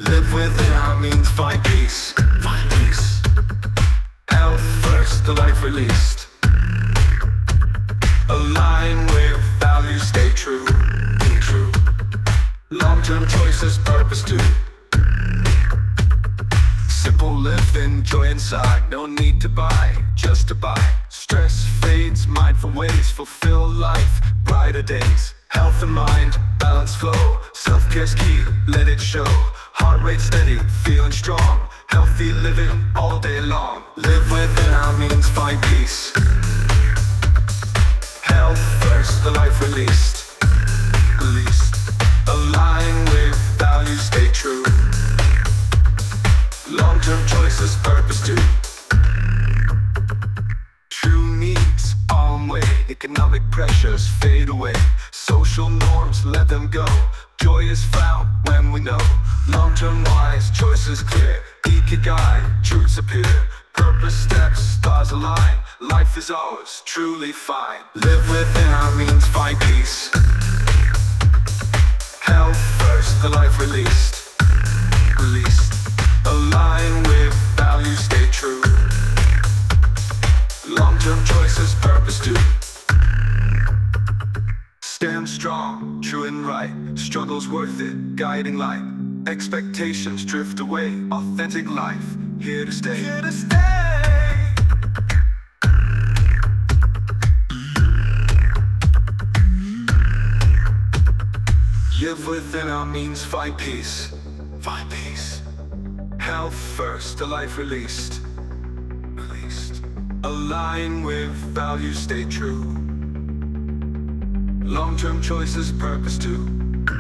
Live within our means, find peace. Find peace. Health first, the life released. Align with values, stay true. Be true. Long-term choices, purpose too. Simple, live, enjoy inside. No need to buy, just to buy. Stress fades, mindful ways, fulfill life, brighter days. Health and mind, balance flow. Self-care's key, let it show. Heart rate steady, feeling strong. Healthy living all day long. Live within our means, find peace. Health first, the life released. Released. Align with values, stay true. Long-term choices, purpose too. True needs, arm way. Economic pressures fade away. Social norms, let them go. Joy is found when we know. Long-term wise, choices clear. Ikigai, truths appear. Purpose steps, stars align. Life is ours, truly fine. Live within our means, find peace. Health first, the life released. Released. Align with values, stay true. Long-term choices, purpose too. Stand strong, true and right. Struggle's worth it, guiding light. Expectations drift away. Authentic life, here to stay. Here to stay. Live within our means, find peace. Find peace. Health first, the life released. Released. Align with values, stay true. Long-term choices, purpose too.